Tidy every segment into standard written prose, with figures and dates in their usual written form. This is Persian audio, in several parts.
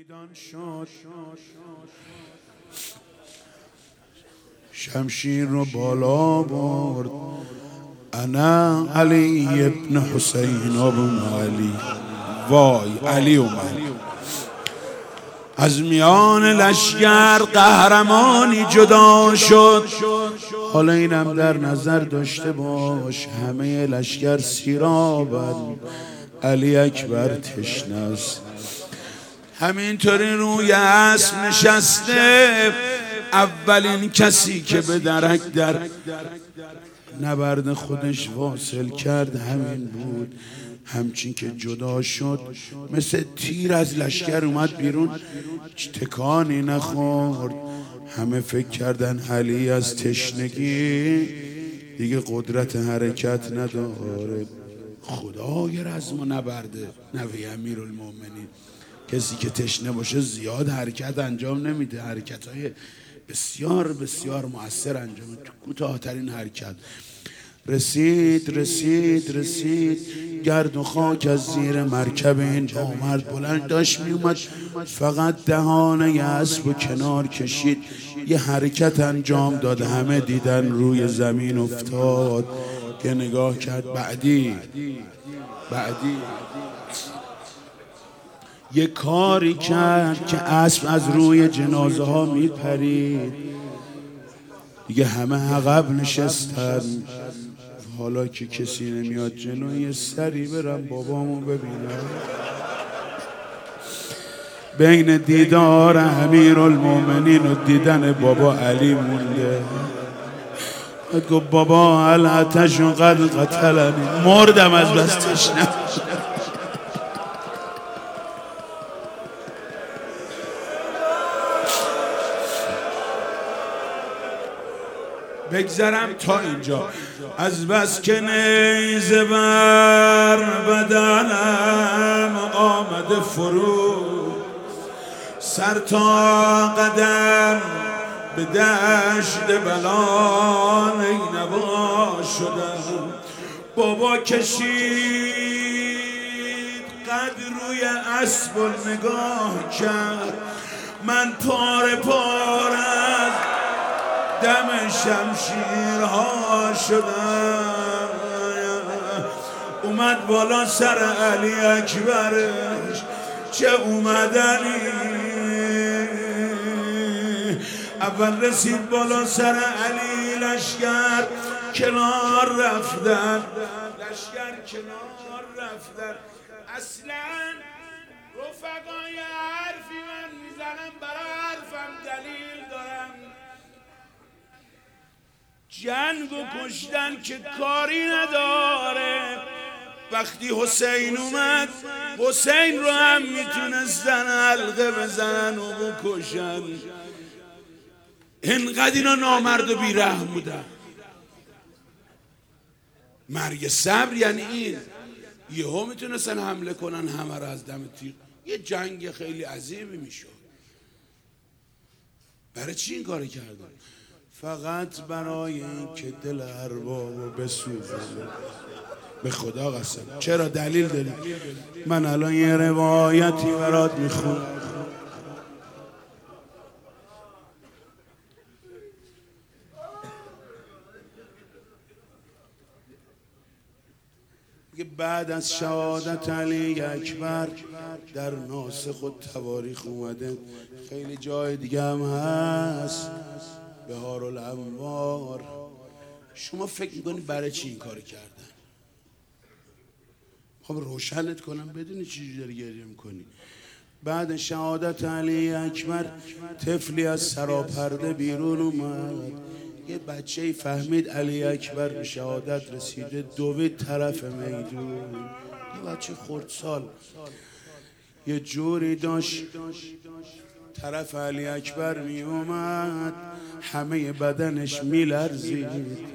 میدان شد، شمشیر رو بالا برد. انا علی ابن حسین ابن علی. وای علی اومد از میان لشگر، قهرمانی جدا شد. حالا اینم در نظر داشته باش، همه لشگر سیرابن، علی اکبر تشنه است. همینطوری روی اسب نشسته. اولین کسی که به درک در نبرد خودش واصل کرد همین بود. همچین که جدا شد مثل تیر از لشکر اومد بیرون، تکانی نخورد. همه فکر کردن علی از تشنگی دیگه قدرت حرکت نداره. خدای رزم و نبرده، نوی امیرالمومنین. کسی که تشنه باشه زیاد حرکت انجام نمیده، حرکت‌های بسیار بسیار مؤثر انجام میده. کوتاه‌ترین حرکت. رسید گرد و خاک از زیر مرکب اینجا اومد بلند داشت میومد، فقط دهانه اسب و کنار کشید، یه حرکت انجام داد. همه دیدن روی زمین افتاد که نگاه کرد. بعدی یه کاری کرد که اسب از روی جنازه ها میپرید. دیگه همه عقب نشستن. حالا که کسی نمیاد جلو، یه سری برم بابامو ببینم. بین دیدار امیرالمومنین و دیدن بابا علی مونده. گفت بابا العطش قد قتلنی، مردم از بس تشنه. بگذرم تا اینجا. از بس که نیزه بر بدنم آمده فرو، سر تا قدم به دشت بلا نینوا شدم. بابا کشید قد روی اسب و نگاه کرد. من پاره از دم شمشیرها شدم. اومد بالا سر علی اکبرش، چه اومدنی. اول رسید بالا سر علی، لشگر کنار رفتن. اصلا رفقای حرفی من میزنم، برای حرفم دلیل دارم. جنگ و کشتن که کاری نداره. وقتی حسین اومد، حسین رو هم میتونستن حلقه بزنن و بکشن. اینقدر اینا نامرد و بیرحم بودن. مرگ صبر یعنی این. یهو میتونستن حمله کنن همه رو از دم تیر. یه جنگ خیلی عظیمی میشد. برای چی این کاری کردن؟ فقط برای این که دل اربابو بسوزونه. به خدا قسم. چرا؟ دلیل داری. من الان یه روایتی برات میخونم. بعد از شهادت علی اکبر در ناسخ و تواریخ اومده، خیلی جای دیگه هم هست، بهارالانوار. شما فکر میکنید برای چی این کار کردن؟ خب روشنت کنم بدونی چیزی داری گریه میکنی. بعد شهادت علی اکبر طفلی از سراپرده بیرون اومد. یه بچه‌ای فهمید علی اکبر به شهادت رسیده، دوید طرف میدون. یه بچه خردسال یه جوری داشت طرف علی اکبر می اومد، همه بدنش می لرزید.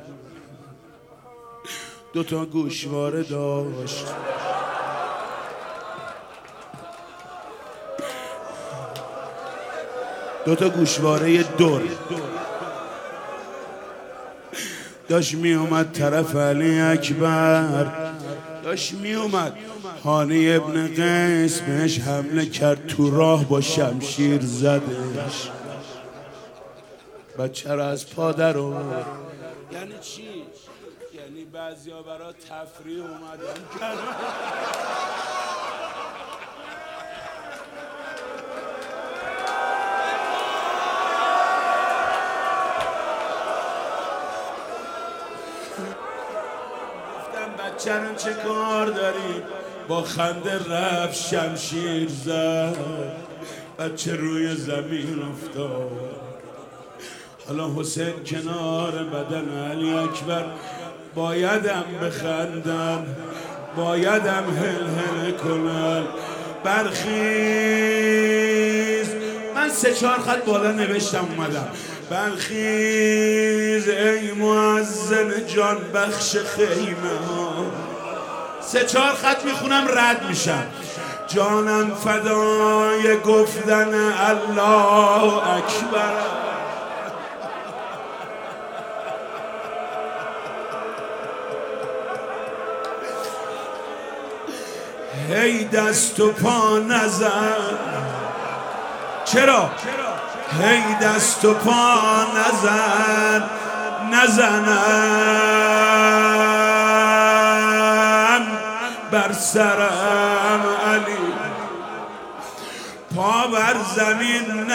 دوتا گوشواره داشت. دوتا گوشواره دور داشت می اومد طرف علی اکبر. داشت می اومد. هانی ابن قیس بهش حمله کرد، تو راه با شمشیر زدش، بچه را از پا در آورد. یعنی چی؟ یعنی بعضیا برای تفریح اومدن کردن. بچه رو چه کار داری؟ با خنده رفت شمشیر زد، بچه روی زمین افتاد. حالا حسین کنار بدن علی اکبر، بایدم بخندم، بایدم هل کنم. برخیز، من 3-4 خط بالا نوشتم اومدم. برخیز ای مؤذن جان بخش خیمه ها. 3-4 خط میخونم رد میشم. جانم فدای گفتن الله اکبر. هی دست و پا نزن. چرا؟ هی دست و پا نزنن بر سرم علی. پا بر زمین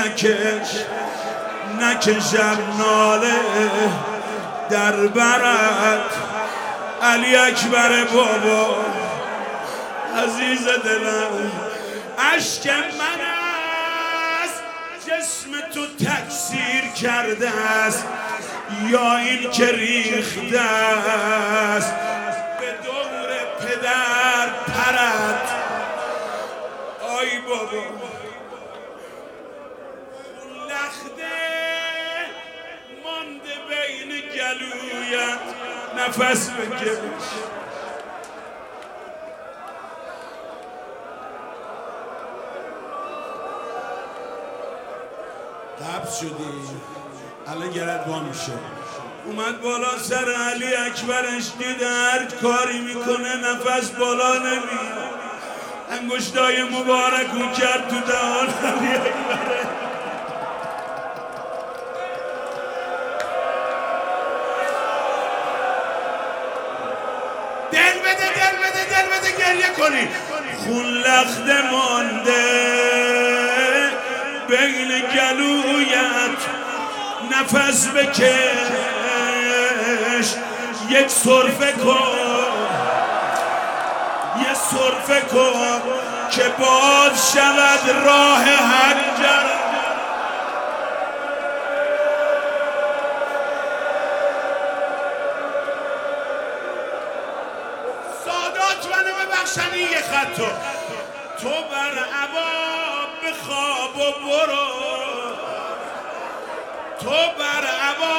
نکشم ناله در برت علی اکبر بابا. عزیز دلم اشک من است، جسم تو تکثیر کرده است، یا این که ریخته است به دور پدر پرت. آی بابا لخته مانده بین گلویت، نفس بکش. قبض شدی الان گرد وا میشه. اومد بالا سر علی اکبرش، دید هر کاری میکنه نفس بالا نمیاد. انگشتای مبارکو کرد تو دهان علی اکبر. دل بده گریه کنی. خون لخته مانده بین گلویت، نفس بکش. یک سرفه کن که باز شود راه هنجر. سادات منو ببخشن یه خطو. تو بر عبا بخواب و برو، تو بر عبا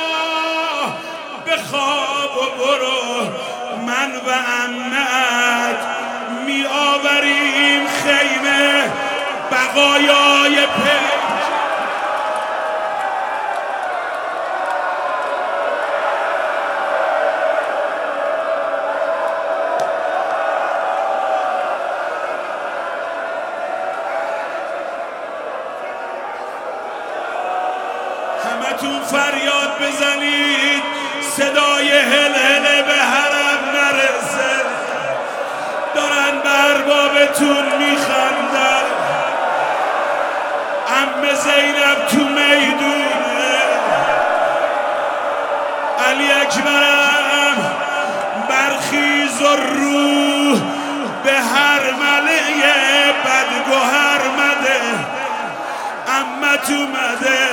بخواب و برو. من و عمت می آوریم خیمه بقایای پیک. همتون فریاد بزنید صدای هل به حرم نرسه. دارن به اربابتون میخندن. عم زینب تو میدونه. علی اکبرم برخیز و روح به هر ملعه بدگوهر مده. عمت اومده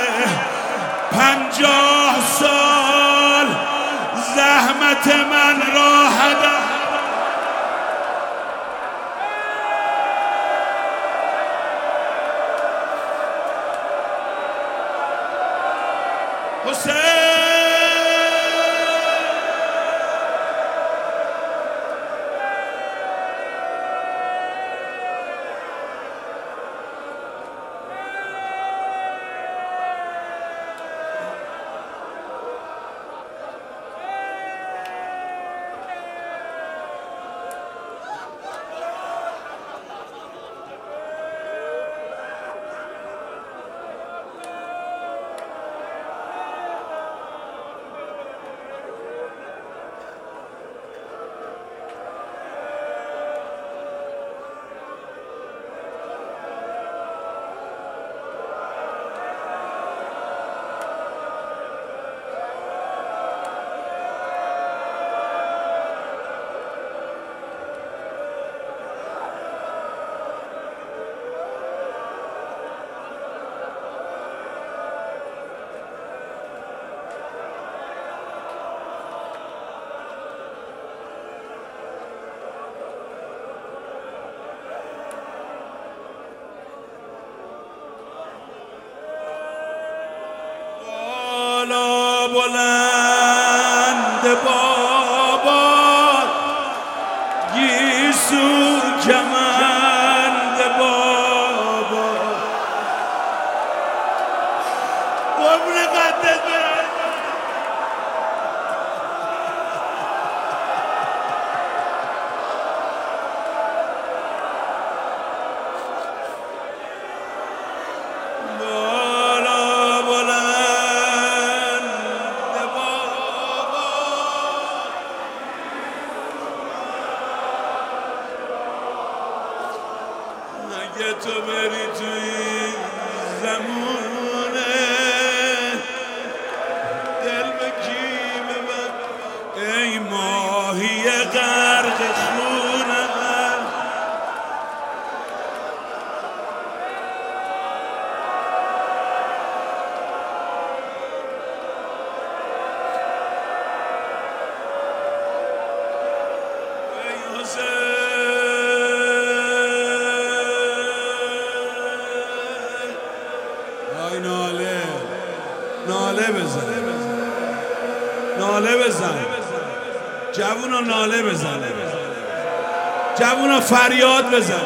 50 سال زحمت من را هدر. حسین بلند بابا گیسو کمند بابا قربون قدت برم اگه تو بری توی زمونه دل به کی ببر ای ماهی غرق خونه ای حسین ناله بزن ناله بزن جوونا ناله بزن جوونا فریاد بزن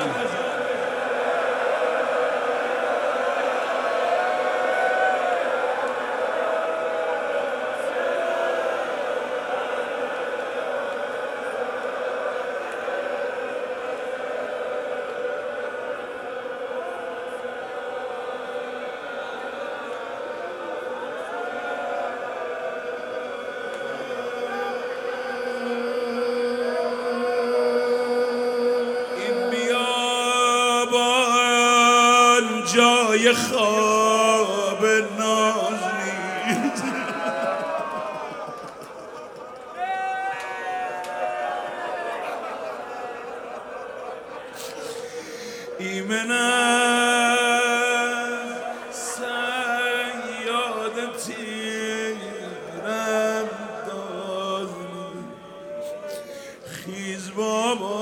جای خواب ناز نیست ایمنم سیاد تیرم داز خیز بابا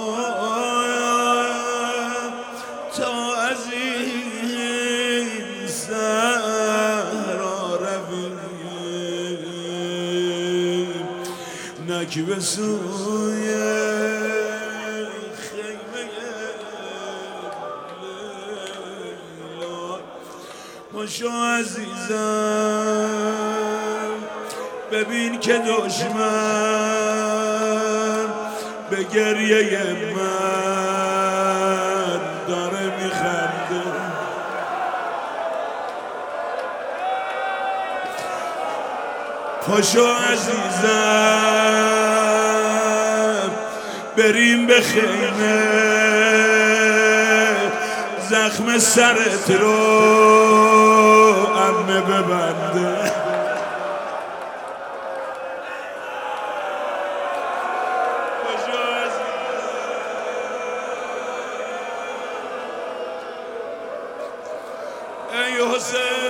تا از این صحرا رویم نک به سوی خیمه لیلا پاشو عزیزم ببین که دشمن به گریه من داره میخنده پاشو عزیزم بریم به خیمه زخم سرت رو عمه ببنده پاشو عزیزم ای حسین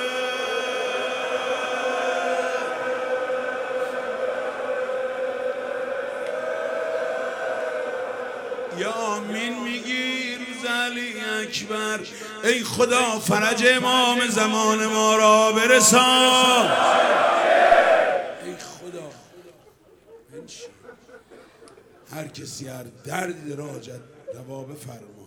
یا آمین میگی روز علی اکبر ای خدا فرج امام زمان ما را برسان ای خدا هر کسی هر دردی راجت دوا بفرما